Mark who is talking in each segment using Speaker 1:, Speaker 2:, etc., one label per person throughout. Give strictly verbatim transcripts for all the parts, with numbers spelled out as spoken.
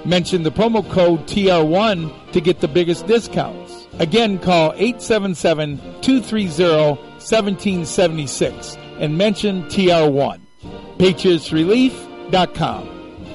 Speaker 1: Mention the promo code T R one to get the biggest discounts. Again, call eight seven seven, two three zero, one seven seven six and mention T R one. Patriots Relief dot com.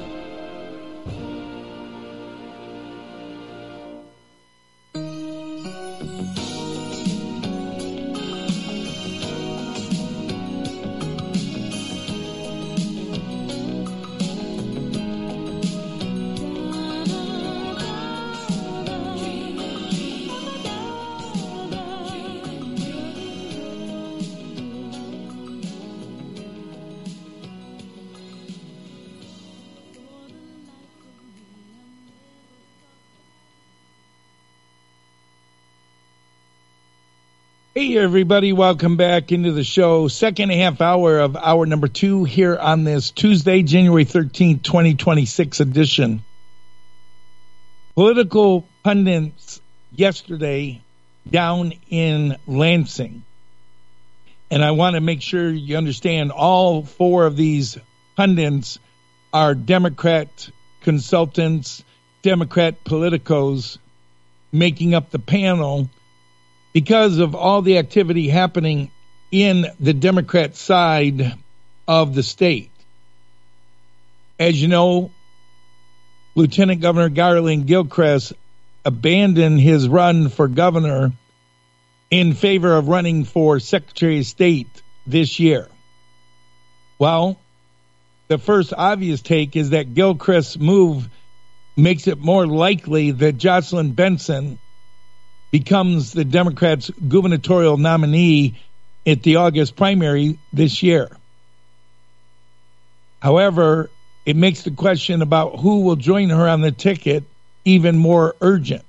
Speaker 1: Hey, everybody. Welcome back into the show. Second half hour of hour number two here on this Tuesday, January thirteenth, twenty twenty-six edition. Political pundits yesterday down in Lansing. And I want to make sure you understand all four of these pundits are Democrat consultants, Democrat politicos making up the panel because of all the activity happening in the Democrat side of the state. As you know, Lieutenant Governor Garland Gilchrist abandoned his run for governor in favor of running for Secretary of State this year. Well, the first obvious take is that Gilchrist's move makes it more likely that Jocelyn Benson becomes the Democrats' gubernatorial nominee at the August primary this year. However, it makes the question about who will join her on the ticket even more urgent.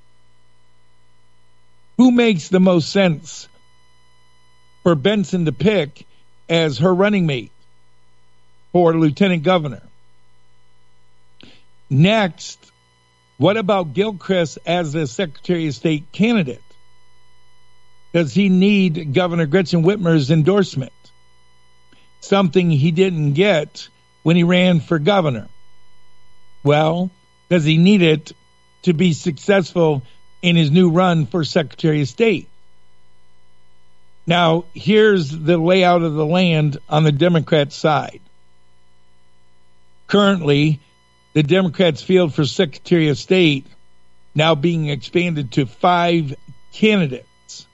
Speaker 1: Who makes the most sense for Benson to pick as her running mate for lieutenant governor? Next, what about Gilchrist as the Secretary of State candidate? Does he need Governor Gretchen Whitmer's endorsement? Something he didn't get when he ran for governor. Well, does he need it to be successful in his new run for Secretary of State? Now, here's the layout of the land on the Democrat side. Currently, the Democrats' field for Secretary of State now being expanded to five candidates.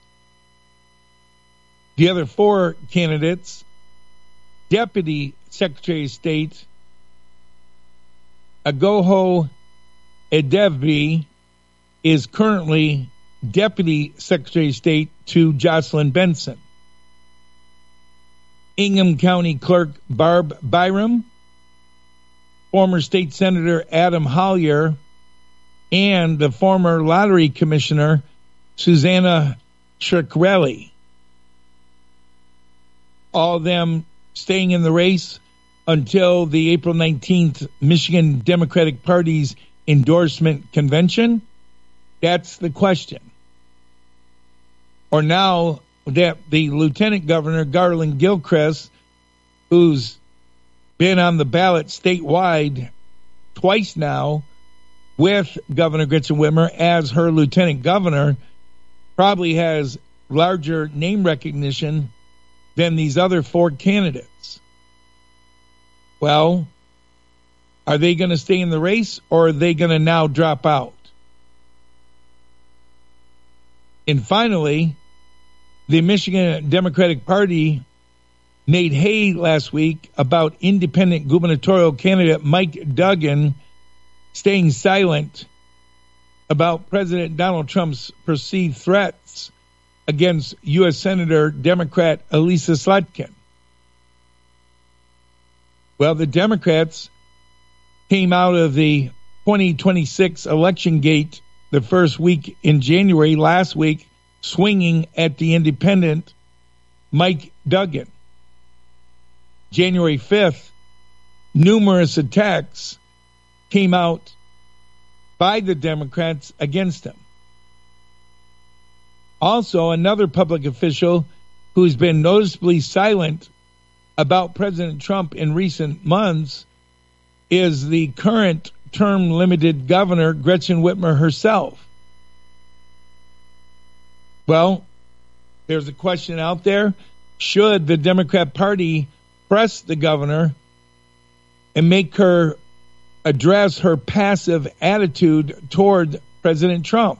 Speaker 1: The other four candidates, Deputy Secretary of State Agoho Edebbi is currently Deputy Secretary of State to Jocelyn Benson. Ingham County Clerk Barb Byram, former State Senator Adam Hollier, and the former Lottery Commissioner Susanna Ciccarelli. All of them staying in the race until the April nineteenth Michigan Democratic Party's endorsement convention? That's the question. Or now that the Lieutenant Governor, Garland Gilchrist, who's been on the ballot statewide twice now with Governor Gretchen Whitmer as her lieutenant governor, probably has larger name recognition than these other four candidates. Well, are they going to stay in the race, or are they going to now drop out? And finally, the Michigan Democratic Party made hay last week about independent gubernatorial candidate Mike Duggan staying silent about President Donald Trump's perceived threats against U S Senator Democrat Elisa Slotkin. Well, the Democrats came out of the twenty twenty-six election gate the first week in January last week, swinging at the independent Mike Duggan. January fifth, numerous attacks came out by the Democrats against him. Also, another public official who's been noticeably silent about President Trump in recent months is the current term limited governor, Gretchen Whitmer herself. Well, there's a question out there. Should the Democrat Party press the governor and make her address her passive attitude toward President Trump?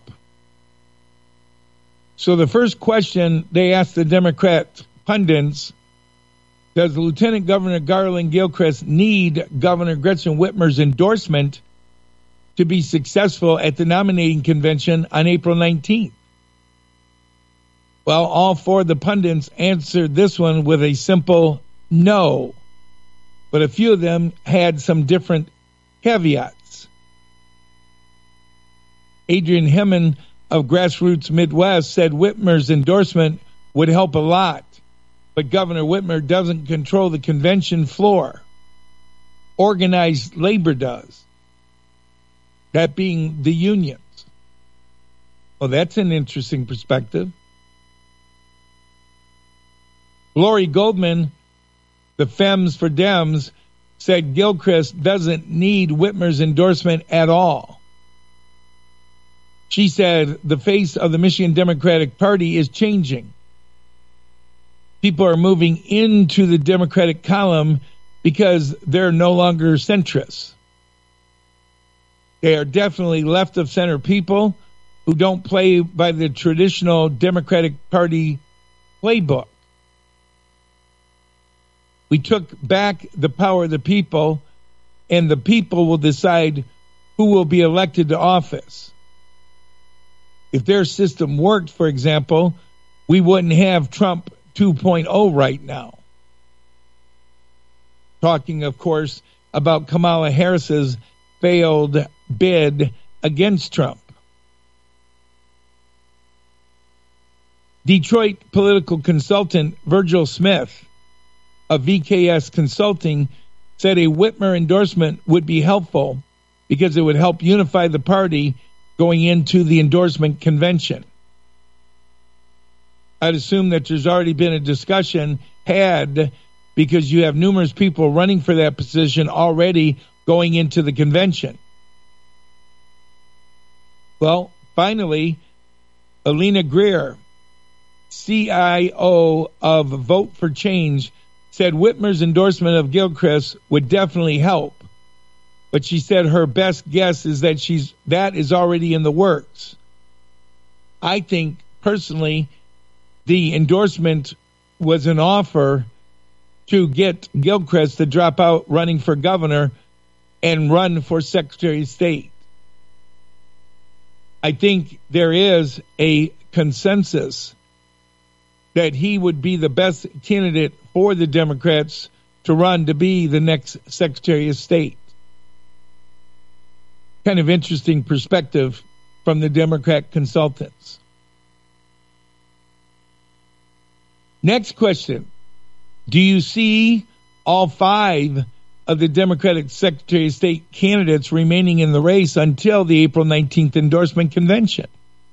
Speaker 1: So the first question they asked the Democrat pundits, does Lieutenant Governor Garland Gilchrist need Governor Gretchen Whitmer's endorsement to be successful at the nominating convention on April nineteenth? Well, all four of the pundits answered this one with a simple no, but a few of them had some different caveats. Adrian Hemmon of Grassroots Midwest said Whitmer's endorsement would help a lot, but Governor Whitmer doesn't control the convention floor. Organized labor does, that being the unions. Well, that's an interesting perspective. Lori Goldman, the Femmes for Dems, said Gilchrist doesn't need Whitmer's endorsement at all. She said the face of the Michigan Democratic Party is changing. People are moving into the Democratic column because they're no longer centrists. They are definitely left of center people who don't play by the traditional Democratic Party playbook. We took back the power of the people, and the people will decide who will be elected to office. If their system worked, for example, we wouldn't have Trump two point oh right now. Talking, of course, about Kamala Harris's failed bid against Trump. Detroit political consultant Virgil Smith of V K S Consulting said a Whitmer endorsement would be helpful because it would help unify the party going into the endorsement convention. I'd assume that there's already been a discussion had because you have numerous people running for that position already going into the convention. Well, finally, Alina Greer, C I O of Vote for Change, said Whitmer's endorsement of Gilchrist would definitely help. But she said her best guess is that she's that is already in the works. I think, personally, the endorsement was an offer to get Gilchrist to drop out running for governor and run for Secretary of State. I think there is a consensus that he would be the best candidate for the Democrats to run to be the next Secretary of State. Kind of interesting perspective from the Democrat consultants. Next question. Do you see all five of the Democratic Secretary of State candidates remaining in the race until the April nineteenth endorsement convention?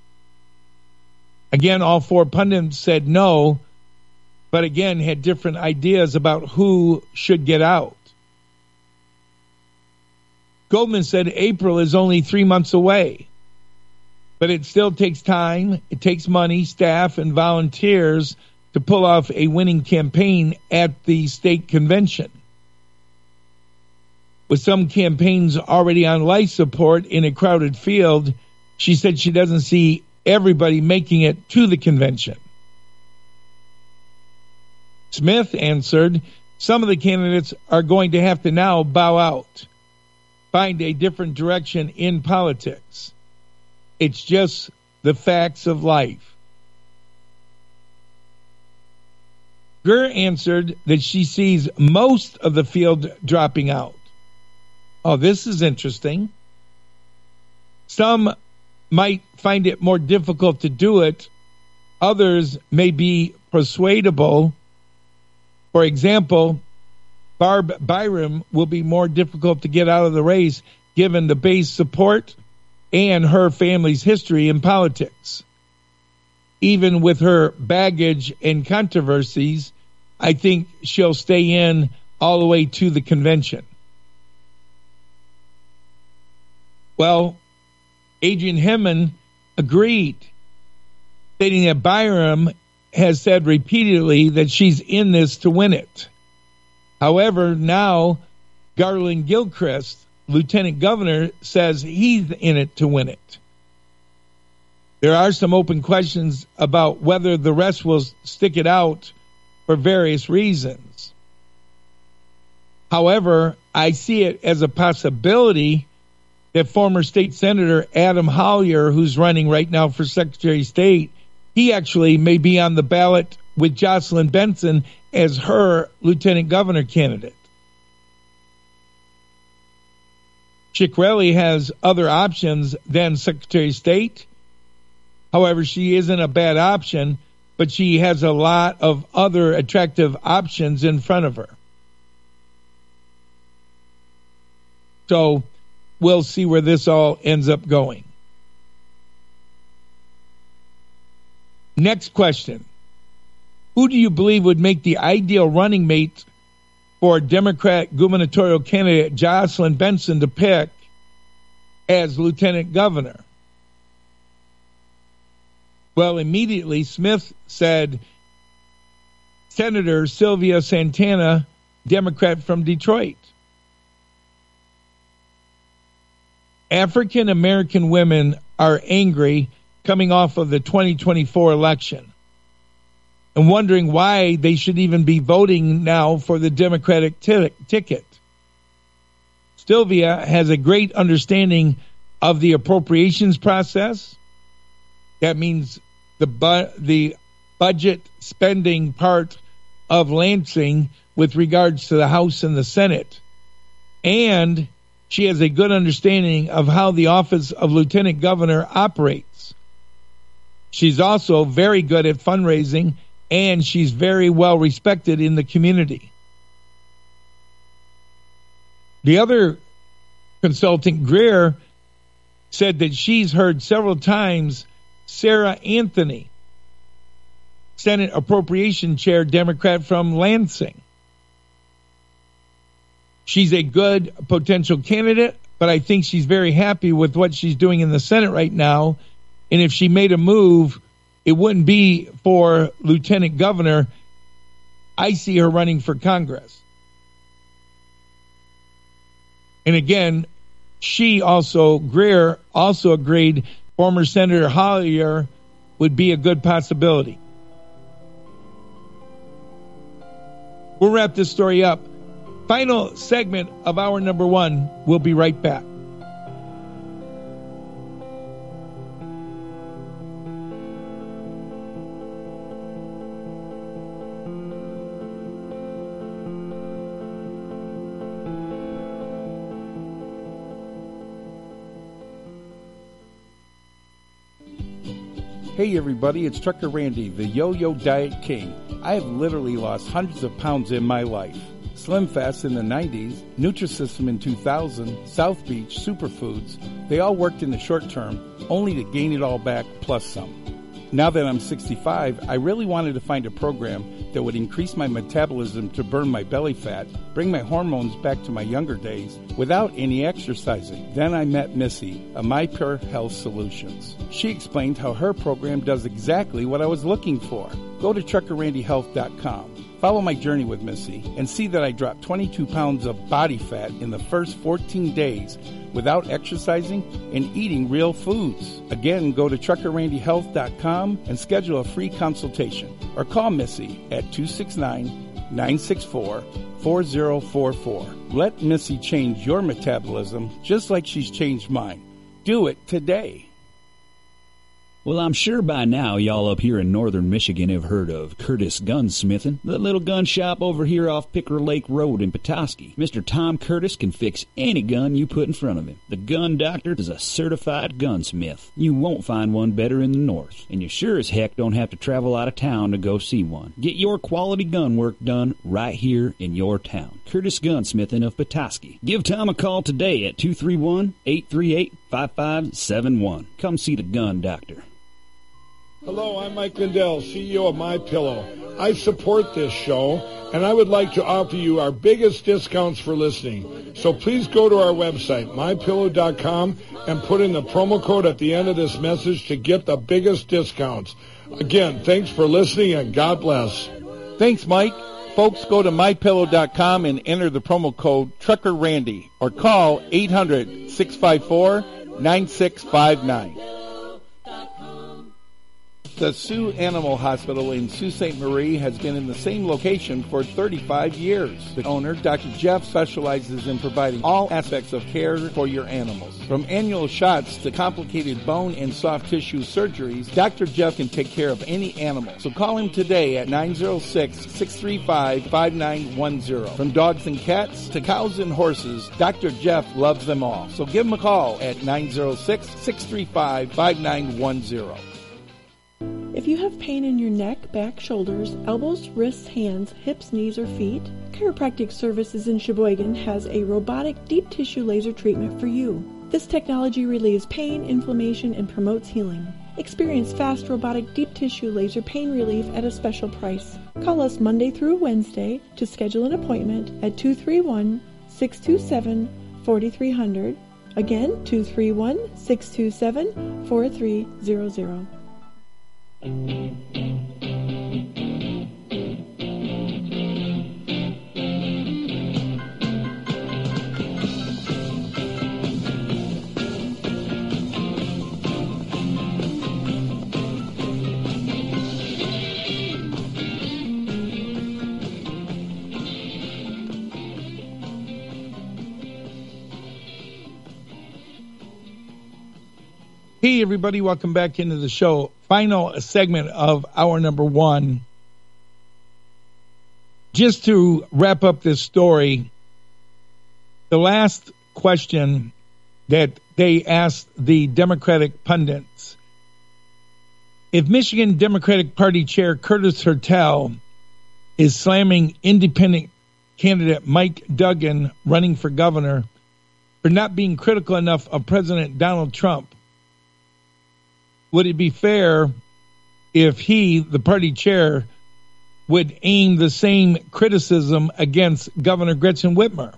Speaker 1: Again, all four pundits said no, but again had different ideas about who should get out. Goldman said April is only three months away, but it still takes time. It takes money, staff, and volunteers to pull off a winning campaign at the state convention. With some campaigns already on life support in a crowded field, she said she doesn't see everybody making it to the convention. Smith answered, some of the candidates are going to have to now bow out, find a different direction in politics. It's just the facts of life. Greer answered that she sees most of the field dropping out. Oh, this is interesting. Some might find it more difficult to do it. Others may be persuadable. For example, Barb Byram will be more difficult to get out of the race given the base support and her family's history in politics. Even with her baggage and controversies, I think she'll stay in all the way to the convention. Well, Adrian Hemmon agreed, stating that Byram has said repeatedly that she's in this to win it. However, now Garland Gilchrist, Lieutenant Governor, says he's in it to win it. There are some open questions about whether the rest will stick it out for various reasons. However, I see it as a possibility that former State Senator Adam Hollier, who's running right now for Secretary of State, he actually may be on the ballot with Jocelyn Benson as her Lieutenant Governor candidate. Ciccarelli has other options than Secretary of State. However, she isn't a bad option, but she has a lot of other attractive options in front of her. So we'll see where this all ends up going. Next question. Who do you believe would make the ideal running mate for Democrat gubernatorial candidate Jocelyn Benson to pick as lieutenant governor? Well, immediately Smith said Senator Sylvia Santana, Democrat from Detroit. African American women are angry coming off of the twenty twenty-four election and wondering why they should even be voting now for the Democratic t- ticket. Sylvia has a great understanding of the appropriations process. That means the bu- the budget spending part of Lansing with regards to the House and the Senate. And she has a good understanding of how the office of Lieutenant Governor operates. She's also very good at fundraising, and she's very well respected in the community. The other consultant, Greer, said that she's heard several times Sarah Anthony, Senate Appropriation Chair, Democrat from Lansing. She's a good potential candidate, but I think she's very happy with what she's doing in the Senate right now. And if she made a move, it wouldn't be for lieutenant governor. I see her running for Congress. And again, she also, Greer, also agreed former Senator Hollier would be a good possibility. We'll wrap this story up. Final segment of hour number one. We'll be right back.
Speaker 2: Hey everybody, it's Trucker Randy, the Yo-Yo Diet King. I have literally lost hundreds of pounds in my life. Slim Fast in the nineties, Nutrisystem in two thousand, South Beach, Superfoods, they all worked in the short term, only to gain it all back plus some. Now that I'm sixty-five, I really wanted to find a program that would increase my metabolism to burn my belly fat, bring my hormones back to my younger days, without any exercising. Then I met Missy, of MyPure Health Solutions. She explained how her program does exactly what I was looking for. Go to trucker randy health dot com. Follow my journey with Missy and see that I dropped twenty-two pounds of body fat in the first fourteen days without exercising and eating real foods. Again, go to trucker randy health dot com and schedule a free consultation or call Missy at two six nine, nine six four, four zero four four. Let Missy change your metabolism just like she's changed mine. Do it today.
Speaker 3: Well, I'm sure by now y'all up here in northern Michigan have heard of Curtis Gunsmithing, the little gun shop over here off Picker Lake Road in Petoskey. Mister Tom Curtis can fix any gun you put in front of him. The Gun Doctor is a certified gunsmith. You won't find one better in the north, and you sure as heck don't have to travel out of town to go see one. Get your quality gun work done right here in your town. Curtis Gunsmithing of Petoskey. Give Tom a call today at two three one, eight three eight, five five seven one. Come see the Gun Doctor.
Speaker 4: Hello, I'm Mike Lindell, C E O of MyPillow. I support this show, and I would like to offer you our biggest discounts for listening. So please go to our website, my pillow dot com, and put in the promo code at the end of this message to get the biggest discounts. Again, thanks for listening, and God bless.
Speaker 2: Thanks, Mike. Folks, go to my pillow dot com and enter the promo code Trucker Randy or call eight hundred, six five four, nine six five nine. The Sioux Animal Hospital in Sault Ste. Marie has been in the same location for thirty-five years. The owner, Doctor Jeff, specializes in providing all aspects of care for your animals. From annual shots to complicated bone and soft tissue surgeries, Doctor Jeff can take care of any animal. So call him today at nine oh six, six three five, five nine one oh. From dogs and cats to cows and horses, Doctor Jeff loves them all. So give him a call at nine oh six, six three five, five nine one oh.
Speaker 5: If you have pain in your neck, back, shoulders, elbows, wrists, hands, hips, knees, or feet, Chiropractic Services in Sheboygan has a robotic deep tissue laser treatment for you. This technology relieves pain, inflammation, and promotes healing. Experience fast robotic deep tissue laser pain relief at a special price. Call us Monday through Wednesday to schedule an appointment at two three one, six two seven, four three zero zero. Again, two three one, six two seven, four three zero zero.
Speaker 1: Hey, everybody, welcome back into the show. Final segment of hour number one. Just to wrap up this story, the last question that they asked the Democratic pundits, if Michigan Democratic Party Chair Curtis Hertel is slamming independent candidate Mike Duggan running for governor for not being critical enough of President Donald Trump, would it be fair if he, the party chair, would aim the same criticism against Governor Gretchen Whitmer?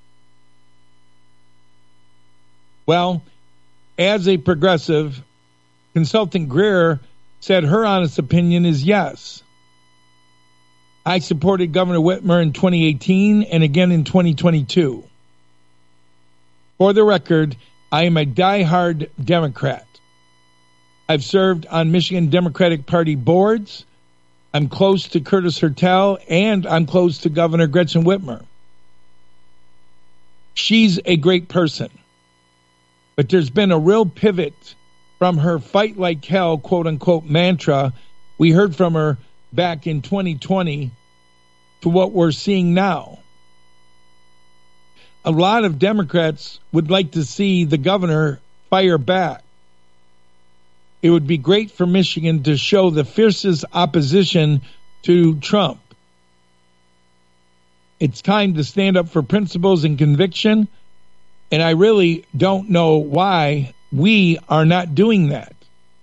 Speaker 1: Well, as a progressive, Consultant Greer said her honest opinion is yes. I supported Governor Whitmer in twenty eighteen and again in twenty twenty-two. For the record, I am a diehard Democrat. I've served on Michigan Democratic Party boards. I'm close to Curtis Hertel, and I'm close to Governor Gretchen Whitmer. She's a great person. But there's been a real pivot from her fight like hell, quote unquote, mantra we heard from her back in twenty twenty to what we're seeing now. A lot of Democrats would like to see the governor fire back. It would be great for Michigan to show the fiercest opposition to Trump. It's time to stand up for principles and conviction, and I really don't know why we are not doing that.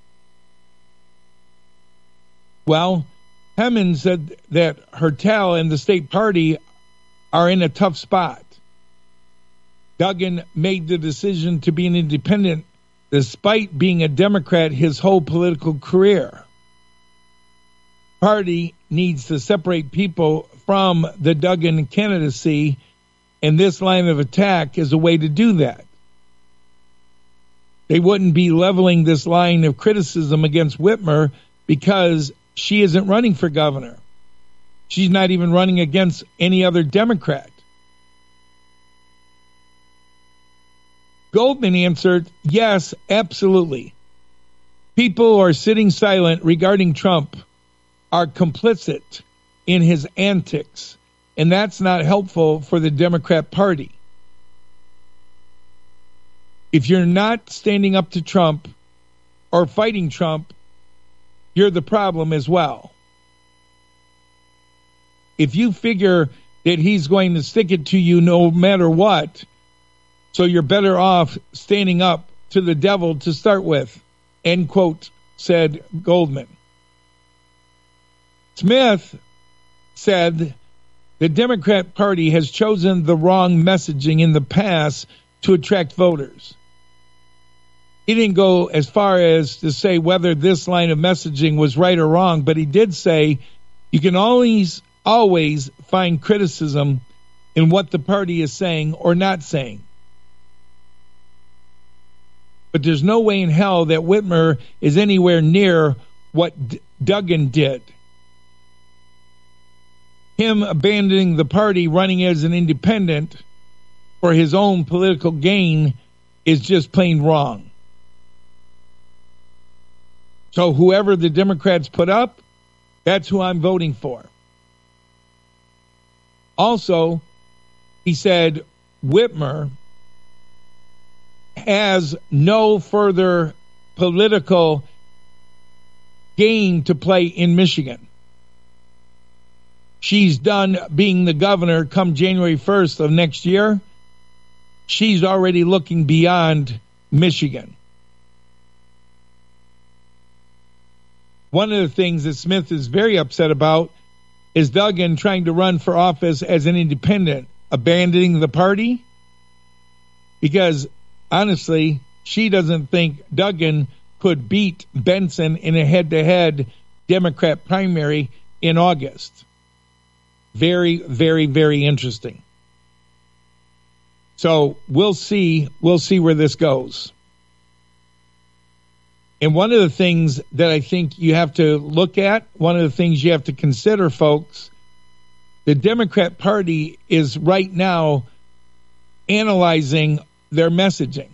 Speaker 1: Well, Hemmons said that Hertel and the state party are in a tough spot. Duggan made the decision to be an independent despite being a Democrat his whole political career. Party needs to separate people from the Duggan candidacy, and this line of attack is a way to do that. They wouldn't be leveling this line of criticism against Whitmer because she isn't running for governor. She's not even running against any other Democrat. Goldman answered, yes, absolutely. People who are sitting silent regarding Trump are complicit in his antics, and that's not helpful for the Democrat Party. If you're not standing up to Trump or fighting Trump, you're the problem as well. If you figure that he's going to stick it to you no matter what, so you're better off standing up to the devil to start with, end quote, said Goldman. Smith said the Democrat Party has chosen the wrong messaging in the past to attract voters. He didn't go as far as to say whether this line of messaging was right or wrong, but he did say you can always, always find criticism in what the party is saying or not saying. But there's no way in hell that Whitmer is anywhere near what D- Duggan did. Him abandoning the party, running as an independent for his own political gain is just plain wrong. So whoever the Democrats put up, that's who I'm voting for. Also, he said Whitmer has no further political game to play in Michigan. She's done being the governor come January first of next year. She's already looking beyond Michigan. One of the things that Smith is very upset about is Duggan trying to run for office as an independent, abandoning the party, because honestly, she doesn't think Duggan could beat Benson in a head-to-head Democrat primary in August. Very, very, very interesting. So we'll see, we'll see where this goes. And one of the things that I think you have to look at, one of the things you have to consider, folks, the Democrat Party is right now analyzing their messaging.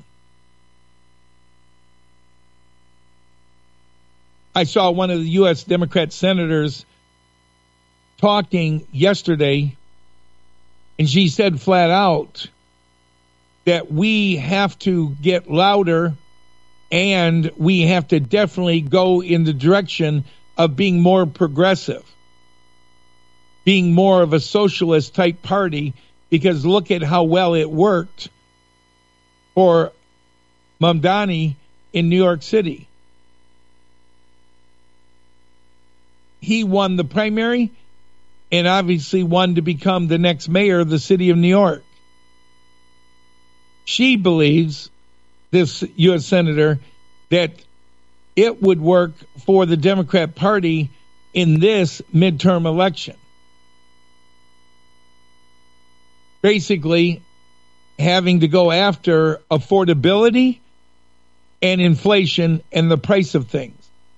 Speaker 1: I saw one of the U S Democrat senators talking yesterday, and she said flat out that we have to get louder and we have to definitely go in the direction of being more progressive, being more of a socialist type party, because look at how well it worked for Mamdani in New York City. He won the primary and obviously won to become the next mayor of the city of New York. She believes, this U S senator, that it would work for the Democrat Party in this midterm election. Basically, having to go after affordability and inflation and the price of things.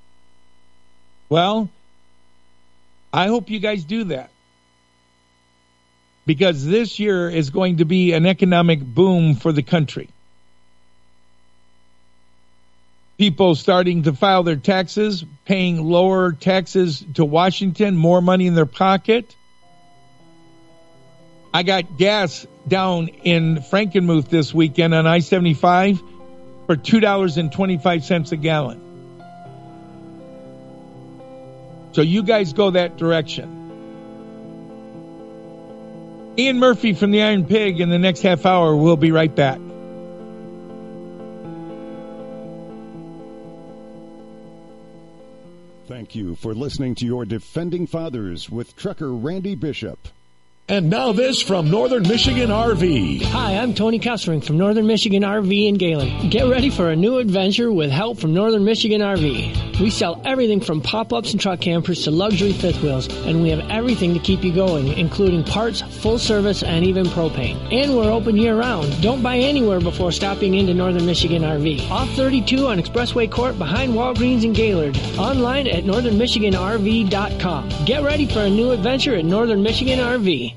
Speaker 1: Well, I hope you guys do that, because this year is going to be an economic boom for the country. People starting to file their taxes, paying lower taxes to Washington, more money in their pocket. I got gas down in Frankenmuth this weekend on I seventy-five for two dollars and twenty-five cents a gallon. So you guys go that direction. Ian Murphy from the Iron Pig in the next half hour. We'll be right back.
Speaker 6: Thank you for listening to your Defending Fathers with Trucker Randy Bishop.
Speaker 7: And now this from Northern Michigan R V.
Speaker 8: Hi, I'm Tony Kessering from Northern Michigan R V in Gaylord. Get ready for a new adventure with help from Northern Michigan R V. We sell everything from pop-ups and truck campers to luxury fifth wheels, and we have everything to keep you going, including parts, full service, and even propane. And we're open year-round. Don't buy anywhere before stopping into Northern Michigan R V. Off thirty-two on Expressway Court behind Walgreens in Gaylord. Online at northern michigan r v dot com. Get ready for a new adventure at Northern Michigan R V.